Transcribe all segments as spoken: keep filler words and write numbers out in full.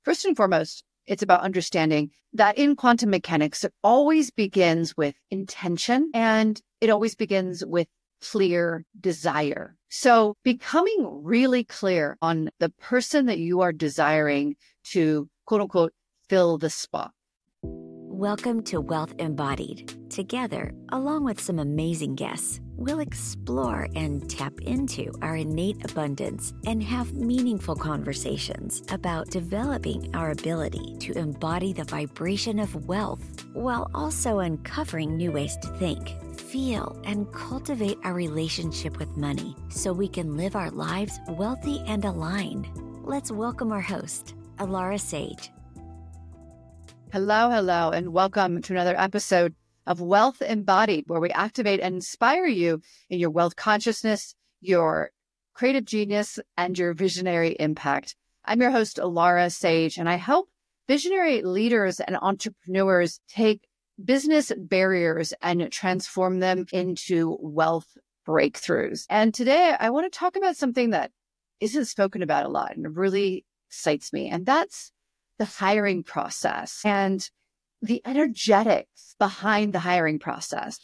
First and foremost, it's about understanding that in quantum mechanics, it always begins with intention and it always begins with clear desire. So becoming really clear on the person that you are desiring to, quote unquote, fill the spot. Welcome to Wealth Embodied. Together, along with some amazing guests, we'll explore and tap into our innate abundance and have meaningful conversations about developing our ability to embody the vibration of wealth while also uncovering new ways to think, feel, and cultivate our relationship with money so we can live our lives wealthy and aligned. Let's welcome our host, Alara Sage. Hello, hello, and welcome to another episode of Wealth Embodied, where we activate and inspire you in your wealth consciousness, your creative genius, and your visionary impact. I'm your host, Alara Sage, and I help visionary leaders and entrepreneurs take business barriers and transform them into wealth breakthroughs. And today I want to talk about something that isn't spoken about a lot and really excites me, and that's the hiring process and the energetics behind the hiring process.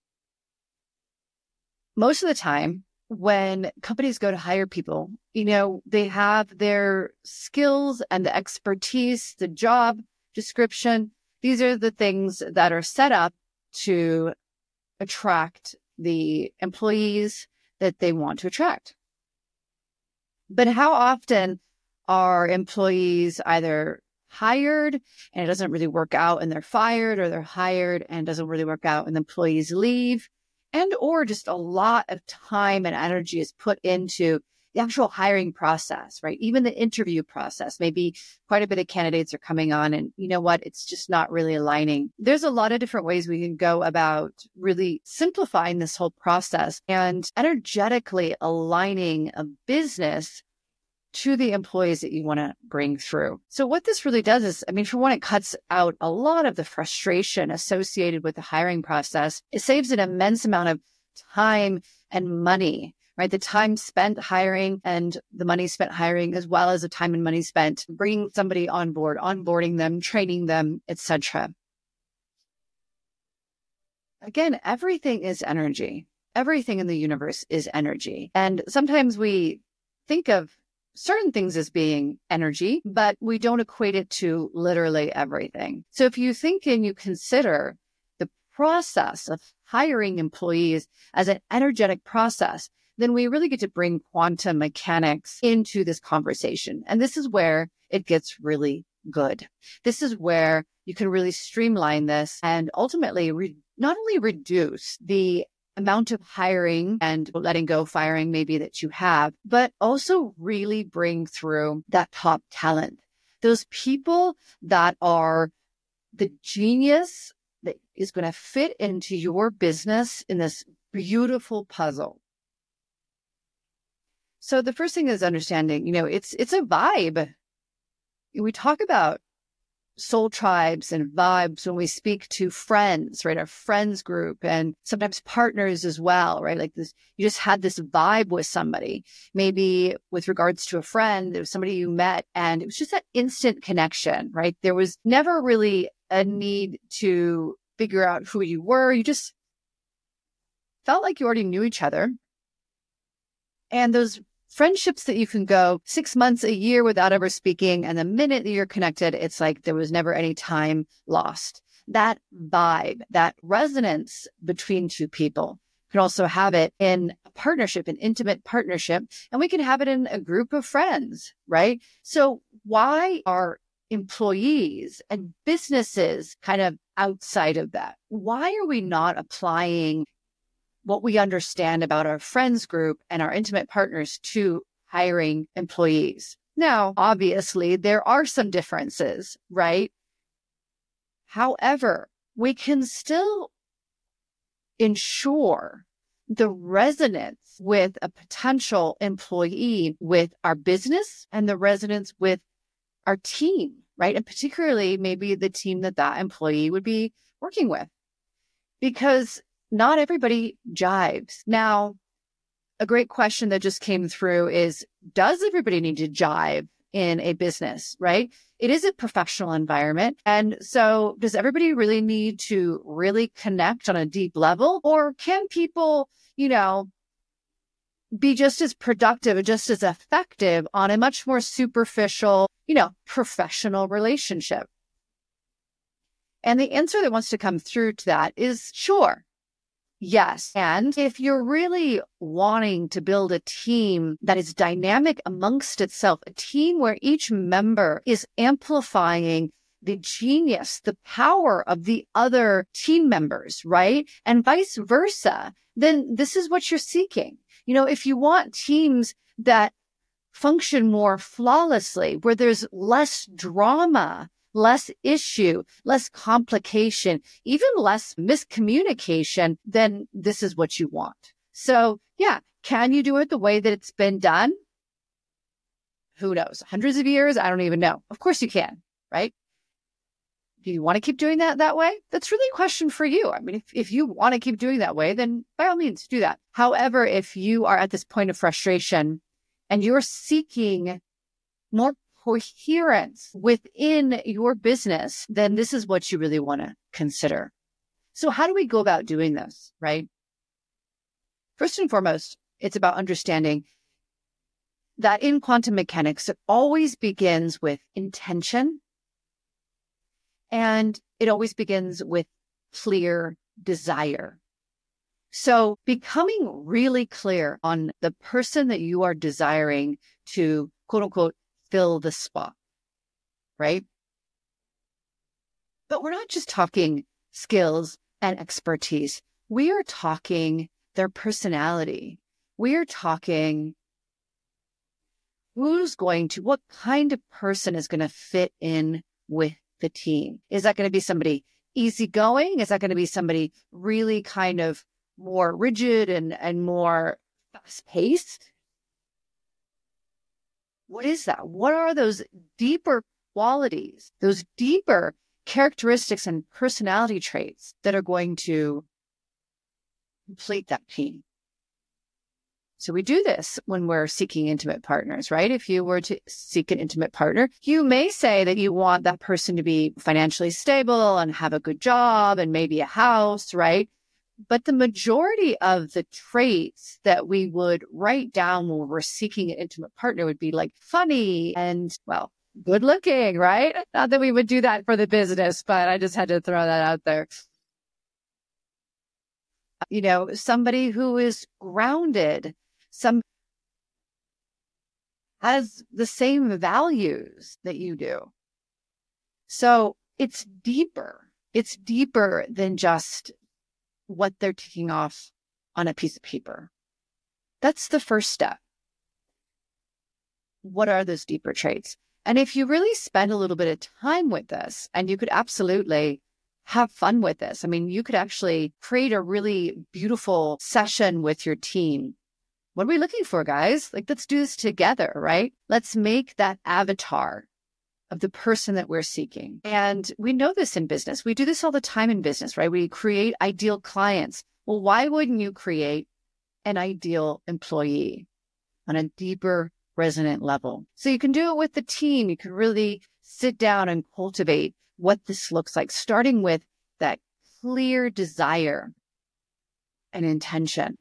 Most of the time, when companies go to hire people, you know, they have their skills and the expertise, the job description. These are the things that are set up to attract the employees that they want to attract. But how often are employees either hired and it doesn't really work out and they're fired, or they're hired and it doesn't really work out and the employees leave, and or just a lot of time and energy is put into the actual hiring process, right? Even the interview process, maybe quite a bit of candidates are coming on and you know what, it's just not really aligning. There's a lot of different ways we can go about really simplifying this whole process and energetically aligning a business to the employees that you want to bring through. So what this really does is, I mean, for one, it cuts out a lot of the frustration associated with the hiring process. It saves an immense amount of time and money, right? The time spent hiring and the money spent hiring, as well as the time and money spent bringing somebody on board, onboarding them, training them, et cetera. Again, everything is energy. Everything in the universe is energy. And sometimes we think of certain things as being energy, but we don't equate it to literally everything. So if you think and you consider the process of hiring employees as an energetic process, then we really get to bring quantum mechanics into this conversation. And this is where it gets really good. This is where you can really streamline this and ultimately re- not only reduce the amount of hiring and letting go, firing maybe that you have, but also really bring through that top talent. Those people that are the genius that is going to fit into your business in this beautiful puzzle. So the first thing is understanding, you know, it's, it's a vibe. We talk about soul tribes and vibes when we speak to friends, right? Our friends group and sometimes partners as well, right? Like this, you just had this vibe with somebody, maybe with regards to a friend, there was somebody you met and it was just that instant connection, right? There was never really a need to figure out who you were. You just felt like you already knew each other. And those friendships that you can go six months, a year without ever speaking. And the minute that you're connected, it's like there was never any time lost. That vibe, that resonance between two people. You can also have it in a partnership, an intimate partnership, and we can have it in a group of friends, right? So why are employees and businesses kind of outside of that? Why are we not applying what we understand about our friends group and our intimate partners to hiring employees? Now, obviously, there are some differences, right? However, we can still ensure the resonance with a potential employee with our business and the resonance with our team, right? And particularly maybe the team that that employee would be working with, because not everybody jives. Now, a great question that just came through is, does everybody need to jive in a business, right? It is a professional environment. And so does everybody really need to really connect on a deep level? Or can people, you know, be just as productive and just as effective on a much more superficial, you know, professional relationship? And the answer that wants to come through to that is sure. Yes. And if you're really wanting to build a team that is dynamic amongst itself, a team where each member is amplifying the genius, the power of the other team members, right? And vice versa, then this is what you're seeking. You know, if you want teams that function more flawlessly, where there's less drama, less issue, less complication, even less miscommunication, then this is what you want. So yeah, can you do it the way that it's been done? Who knows? Hundreds of years? I don't even know. Of course you can, right? Do you want to keep doing that that way? That's really a question for you. I mean, if, if you want to keep doing that way, then by all means do that. However, if you are at this point of frustration and you're seeking more coherence within your business, then this is what you really want to consider. So how do we go about doing this, right? First and foremost, it's about understanding that in quantum mechanics, it always begins with intention, and it always begins with clear desire. So becoming really clear on the person that you are desiring to, quote unquote, fill the spot, right? But we're not just talking skills and expertise. We are talking their personality. We are talking who's going to, what kind of person is going to fit in with the team. Is that going to be somebody easygoing? Is that going to be somebody really kind of more rigid and, and more fast-paced? What is that? What are those deeper qualities, those deeper characteristics and personality traits that are going to complete that team? So we do this when we're seeking intimate partners, right? If you were to seek an intimate partner, you may say that you want that person to be financially stable and have a good job and maybe a house, right? But the majority of the traits that we would write down when we're seeking an intimate partner would be like funny and, well, good looking, right? Not that we would do that for the business, but I just had to throw that out there. You know, somebody who is grounded, some has the same values that you do. So it's deeper. It's deeper than just what they're ticking off on a piece of paper. That's the first step. What are those deeper traits? And if you really spend a little bit of time with this, and you could absolutely have fun with this. I mean, you could actually create a really beautiful session with your team. What are we looking for, guys? Like, let's do this together, right? Let's make that avatar of the person that we're seeking. And we know this in business. We do this all the time in business, right? We create ideal clients. Well, why wouldn't you create an ideal employee on a deeper, resonant level? So you can do it with the team. You can really sit down and cultivate what this looks like, starting with that clear desire and intention.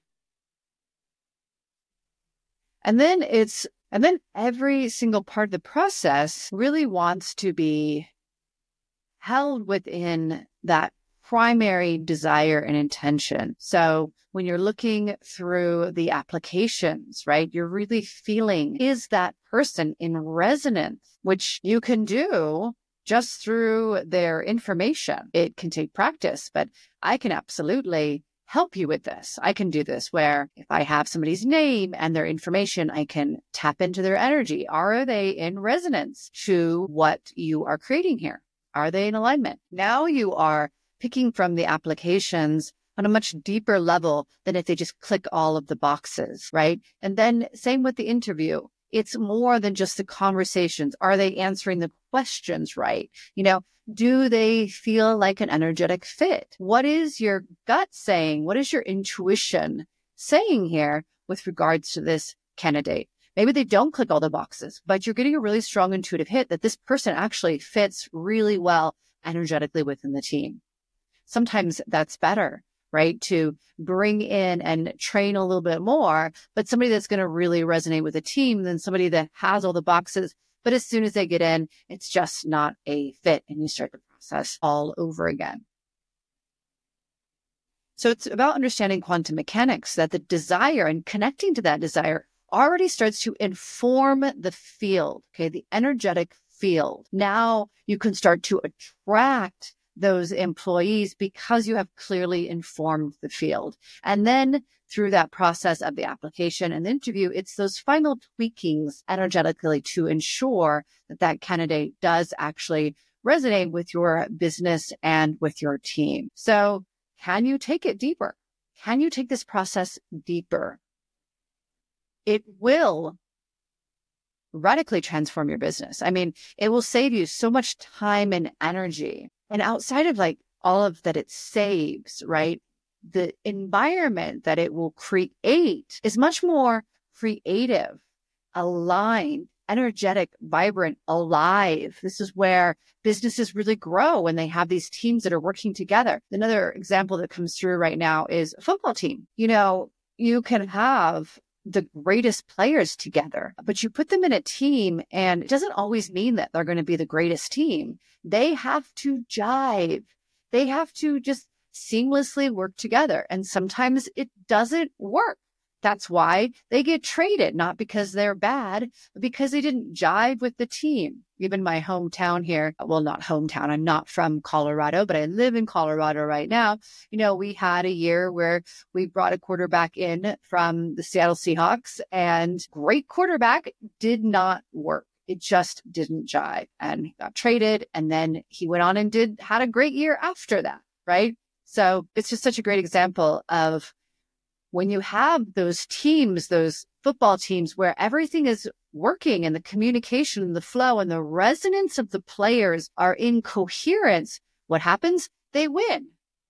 And then it's, and then every single part of the process really wants to be held within that primary desire and intention. So when you're looking through the applications, right, you're really feeling, is that person in resonance, which you can do just through their information. It can take practice, but I can absolutely help you with this. I can do this where if I have somebody's name and their information, I can tap into their energy. Are they in resonance to what you are creating here? Are they in alignment? Now you are picking from the applications on a much deeper level than if they just click all of the boxes, right? And then same with the interview. It's more than just the conversations. Are they answering the questions right? You know, do they feel like an energetic fit? What is your gut saying? What is your intuition saying here with regards to this candidate? Maybe they don't click all the boxes, but you're getting a really strong intuitive hit that this person actually fits really well energetically within the team. Sometimes that's better, right? To bring in and train a little bit more, but somebody that's going to really resonate with the team than somebody that has all the boxes. But as soon as they get in, it's just not a fit, and you start the process all over again. So it's about understanding quantum mechanics, that the desire and connecting to that desire already starts to inform the field, okay, the energetic field. Now you can start to attract those employees because you have clearly informed the field. And then through that process of the application and the interview, it's those final tweakings energetically to ensure that that candidate does actually resonate with your business and with your team. So can you take it deeper? Can you take this process deeper? It will radically transform your business. I mean, it will save you so much time and energy. And outside of like all of that it saves, right? The environment that it will create is much more creative, aligned, energetic, vibrant, alive. This is where businesses really grow when they have these teams that are working together. Another example that comes through right now is a football team. You know, you can have the greatest players together, but you put them in a team and it doesn't always mean that they're going to be the greatest team. They have to jive. They have to just seamlessly work together. And sometimes it doesn't work. That's why they get traded, not because they're bad, but because they didn't jive with the team. Even my hometown here, well, not hometown, I'm not from Colorado, but I live in Colorado right now. You know, we had a year where we brought a quarterback in from the Seattle Seahawks, and great quarterback, did not work. It just didn't jive, and he got traded. And then he went on and did, had a great year after that, right? So it's just such a great example of when you have those teams, those football teams where everything is working and the communication and the flow and the resonance of the players are in coherence, what happens? They win.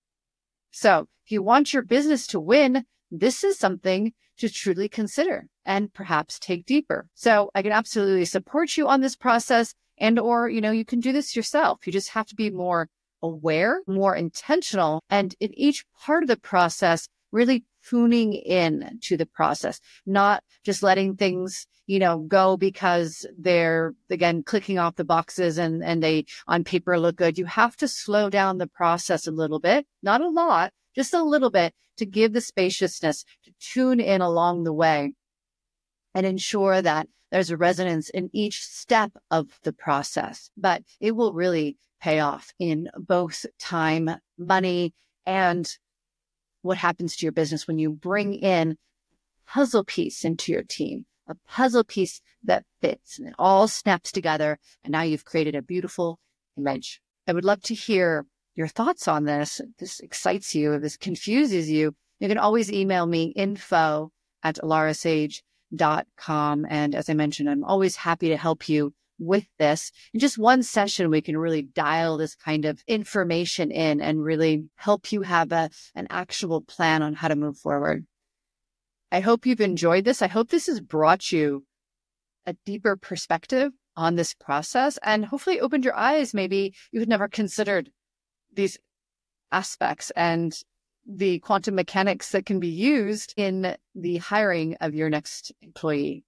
So if you want your business to win, this is something to truly consider and perhaps take deeper. So I can absolutely support you on this process, and, or, you know, you can do this yourself. You just have to be more aware, more intentional, and in each part of the process, really tuning in to the process, not just letting things, you know, go because they're, again, clicking off the boxes and, and they on paper look good. You have to slow down the process a little bit, not a lot, just a little bit, to give the spaciousness, to tune in along the way and ensure that there's a resonance in each step of the process. But it will really pay off in both time, money, and what happens to your business when you bring in a puzzle piece into your team, a puzzle piece that fits and it all snaps together. And now you've created a beautiful image. I would love to hear your thoughts on this. If this excites you, if this confuses you, you can always email me info at alara sage dot com. And as I mentioned, I'm always happy to help you with this. In just one session, we can really dial this kind of information in and really help you have a, an actual plan on how to move forward. I hope you've enjoyed this. I hope this has brought you a deeper perspective on this process and hopefully opened your eyes. Maybe you had never considered these aspects and the quantum mechanics that can be used in the hiring of your next employee.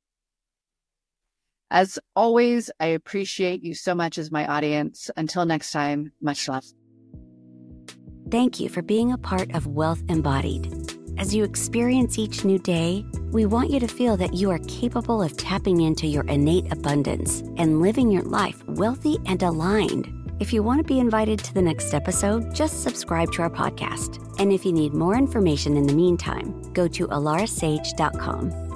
As always, I appreciate you so much as my audience. Until next time, much love. Thank you for being a part of Wealth Embodied. As you experience each new day, we want you to feel that you are capable of tapping into your innate abundance and living your life wealthy and aligned. If you want to be invited to the next episode, just subscribe to our podcast. And if you need more information in the meantime, go to alara sage dot com.